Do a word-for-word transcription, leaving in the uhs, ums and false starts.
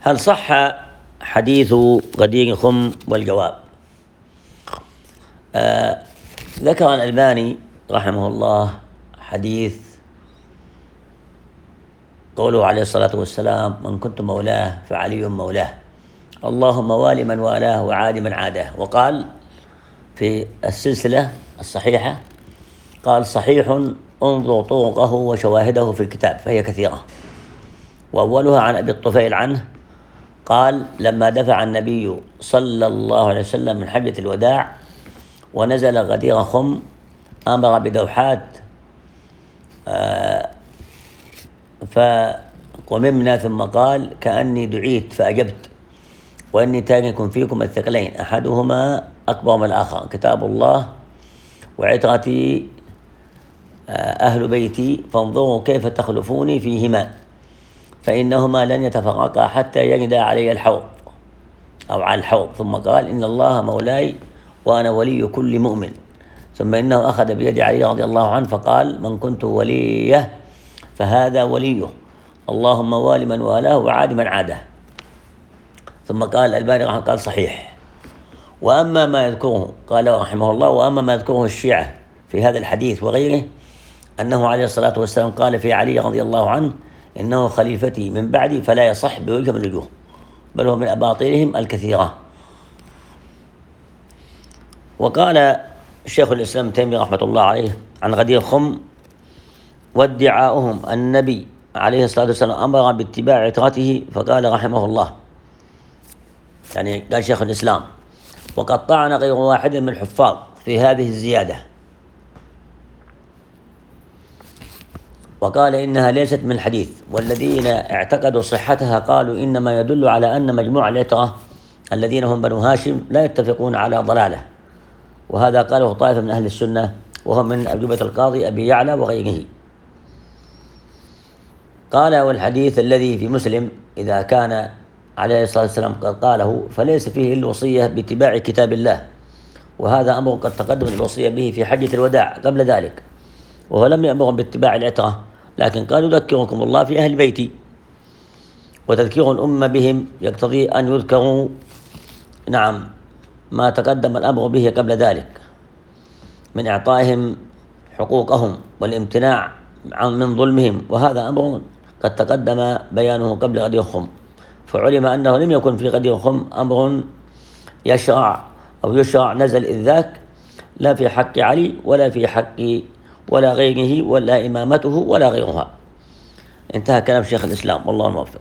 هل صح حديث غدير خم؟ والجواب: آه ذكر الألباني رحمه الله حديث قوله عليه الصلاة والسلام: من كنت مولاه فعلي مولاه، اللهم وال من والاه وعاد من عاداه. وقال في السلسلة الصحيحة، قال: صحيح انظر طرقه وشواهده في الكتاب فهي كثيرة. وأولها عن أبي الطفيل عنه قال: لما دفع النبي صلى الله عليه وسلم من حجة الوداع ونزل غدير خم أمر بدوحات آه فقممنا، ثم قال: كأني دعيت فأجبت، وإني تارك فيكم الثقلين أحدهما أكبر من الآخر، كتاب الله وعترتي أهل بيتي، فانظروا كيف تخلفوني فيهما، فإنهما لن يتفرقا حتى يردا علي الحوض أو على الحوض. ثم قال: إن الله مولاي وأنا ولي كل مؤمن. ثم إنه أخذ بيد علي رضي الله عنه فقال: من كنت وليه فهذا وليه، اللهم وال من والاه وعاد من عاده. ثم قال الألباني رحمه الله قال: صحيح. وأما ما يذكره، قال رحمه الله: وأما ما يذكره الشيعة في هذا الحديث وغيره، أنه عليه الصلاة والسلام قال في علي رضي الله عنه: إنه خليفتي من بعدي، فلا يصح بوجه من الوجوه، بل هو من أباطيلهم الكثيرة. وقال الشيخ الإسلام تيمية رحمة الله عليه عن غدير خم: وادعاؤهم النبي عليه الصلاة والسلام أمر باتباع عترته، فقال رحمه الله، يعني قال شيخ الإسلام: وقد طعن غير واحد من الحفاظ في هذه الزيادة، وقال إنها ليست من الحديث، والذين اعتقدوا صحتها قالوا إنما يدل على أن مجموع العترة الذين هم بنو هاشم لا يتفقون على ضلاله، وهذا قاله طائفة من أهل السنة وهم من أجوبة القاضي أبي يعلى وغيره. قال: والحديث الذي في مسلم إذا كان عليه الصلاة والسلام قد قاله فليس فيه إلا الوصية باتباع كتاب الله، وهذا أمر قد تقدم الوصية به في حجة الوداع قبل ذلك، وهو لم يأمرهم باتباع العترة، لكن قال: يذكركم الله في أهل بيتي. وتذكير الأمة بهم يقتضي أن يذكروا نعم ما تقدم الأمر به قبل ذلك من إعطائهم حقوقهم والامتناع من ظلمهم، وهذا أمر قد تقدم بيانه قبل غدير خم، فعلم أنه لم يكن في غدير خم أمر يشرع أو يشرع نزل إذ ذاك، لا في حق علي ولا في حق ولا غيره، ولا إمامته ولا غيرها. انتهى كلام شيخ الإسلام، والله الموفق.